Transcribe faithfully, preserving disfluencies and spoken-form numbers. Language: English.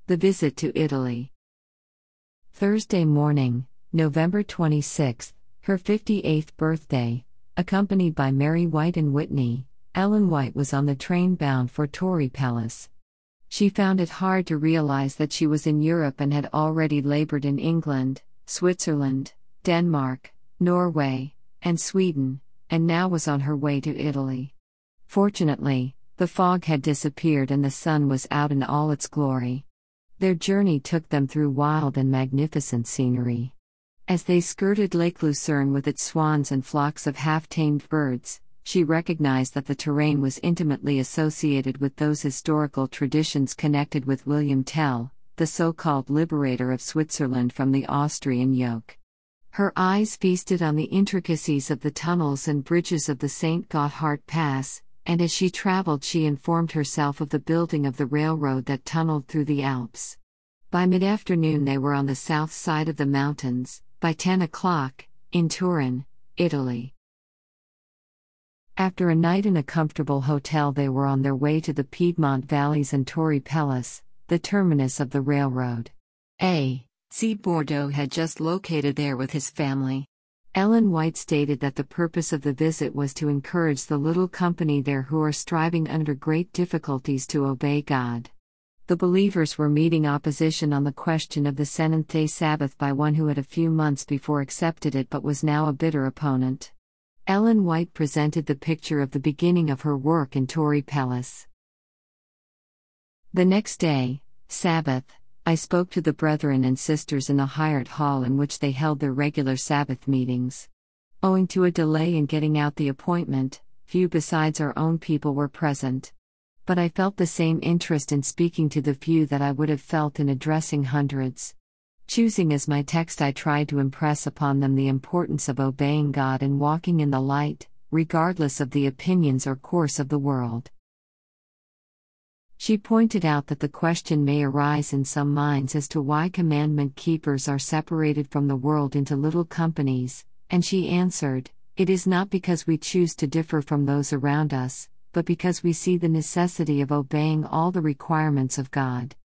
The visit to Italy. Thursday morning, November twenty-sixth, her fifty-eighth birthday, accompanied by Mary White and Whitney, Ellen White was on the train bound for Torrey Palace. She found it hard to realize that she was in Europe and had already labored in England, Switzerland, Denmark, Norway, and Sweden, and now was on her way to Italy. Fortunately, the fog had disappeared and the sun was out in all its glory. Their journey took them through wild and magnificent scenery. As they skirted Lake Lucerne with its swans and flocks of half-tamed birds, she recognized that the terrain was intimately associated with those historical traditions connected with William Tell, the so-called liberator of Switzerland from the Austrian yoke. Her eyes feasted on the intricacies of the tunnels and bridges of the Saint Gotthard Pass, and as she traveled she informed herself of the building of the railroad that tunneled through the Alps. By mid-afternoon they were on the south side of the mountains, by ten o'clock, in Turin, Italy. After a night in a comfortable hotel they were on their way to the Piedmont Valleys and Torrey Palace, the terminus of the railroad. A. C. Bordeaux had just located there with his family. Ellen White stated that the purpose of the visit was to encourage the little company there who are striving under great difficulties to obey God. The believers were meeting opposition on the question of the seventh-day Sabbath by one who had a few months before accepted it but was now a bitter opponent. Ellen White presented the picture of the beginning of her work in Torrey Palace. The next day, Sabbath, I spoke to the brethren and sisters in the hired hall in which they held their regular Sabbath meetings. Owing to a delay in getting out the appointment, few besides our own people were present. But I felt the same interest in speaking to the few that I would have felt in addressing hundreds. Choosing as my text, I tried to impress upon them the importance of obeying God and walking in the light, regardless of the opinions or course of the world. She pointed out that the question may arise in some minds as to why commandment keepers are separated from the world into little companies, and she answered, "It is not because we choose to differ from those around us, but because we see the necessity of obeying all the requirements of God."